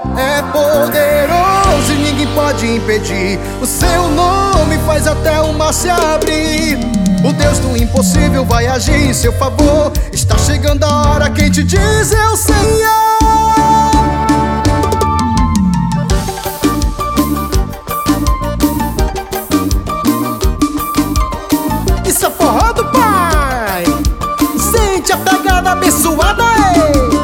É poderoso e ninguém pode impedir. O seu nome faz até o mar se abrir. O Deus do impossível vai agir em seu favor. Está chegando a hora, quem te diz é o Senhor. Isso é forró do Pai. Sente a pegada abençoada, ei.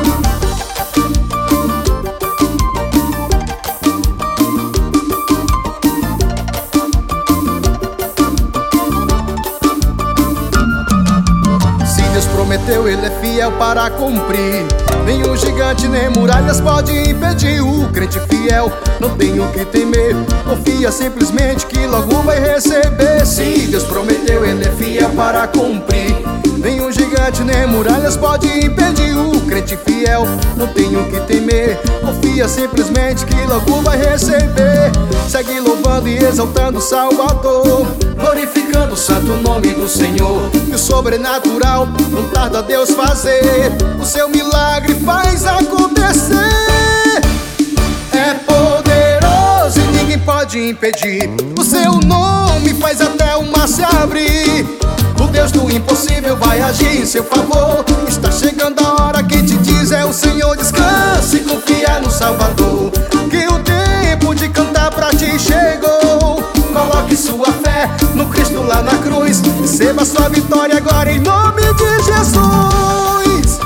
Deus prometeu, Ele é fiel para cumprir. Nenhum gigante nem muralhas pode impedir. O crente fiel não tem o que temer. Confia simplesmente que logo vai receber. Se Deus prometeu, Ele é fiel para cumprir. Nenhum gigante nem muralhas pode impedir. O crente fiel não tem o que temer. Confia simplesmente que logo vai receber. Segue louvando e exaltando o Salvador, glorificando o santo nome do Senhor. E o sobrenatural não tarda Deus fazer. O seu milagre faz acontecer. É poderoso e ninguém pode impedir. O seu nome faz até o mar se abrir. O Deus do impossível vai agir em seu favor. Está chegando a hora, quem te diz é o Senhor. Descanse e confia no Salvador, que o tempo de cantar pra ti chegou. Coloque sua fé no Cristo lá na cruz. Receba sua vitória agora em nome de Jesus.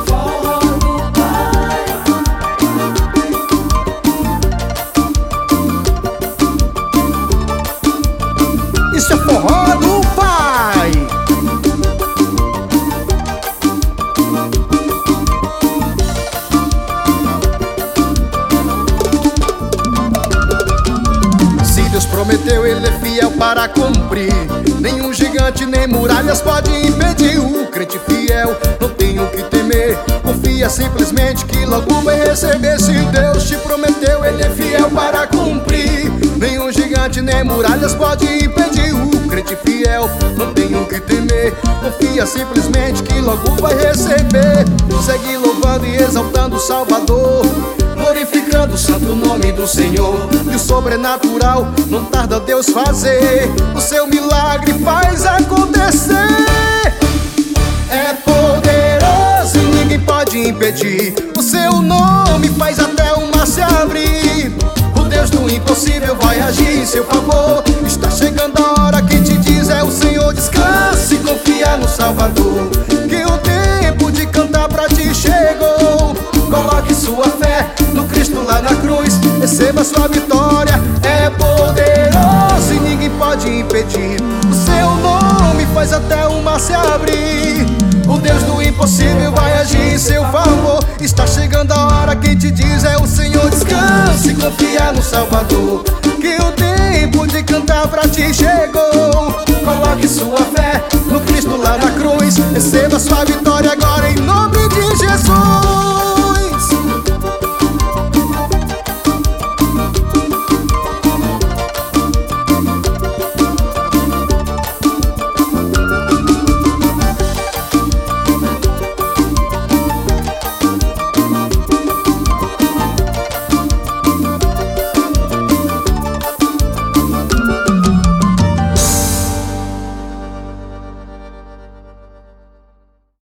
Isso é forró do Pai. Se Deus prometeu, Ele é fiel para cumprir. Nenhum gigante nem muralhas pode impedir. O crente fiel não tem o que temer. Confia simplesmente que logo vai receber. Se Deus te prometeu, Ele é fiel para cumprir. Nenhum gigante nem muralhas pode impedir. O crente fiel não tem o que temer. Confia simplesmente que logo vai receber. Segue louvando e exaltando o Salvador, glorificando o santo nome do Senhor. E o sobrenatural não tarda Deus fazer. O seu milagre faz acontecer. É poderoso e ninguém pode impedir. O seu nome faz até o mar se abrir. O Deus do impossível vai agir em seu favor. Está chegando a hora, quem te diz é o Senhor. Descanse e confia no Salvador, que o tempo de cantar pra ti chegou. Coloque sua fé no Cristo lá na cruz. Receba sua vitória. É poderoso e ninguém pode impedir. O seu nome faz até o mar se abrir. O Deus do impossível vai agir em seu favor. Está chegando a hora, quem te diz é o Senhor. Descanse e confia no Salvador, que o tempo de cantar pra ti chegou. Coloque sua fé no Cristo lá na cruz. Receba sua vitória agora em nome de Jesus.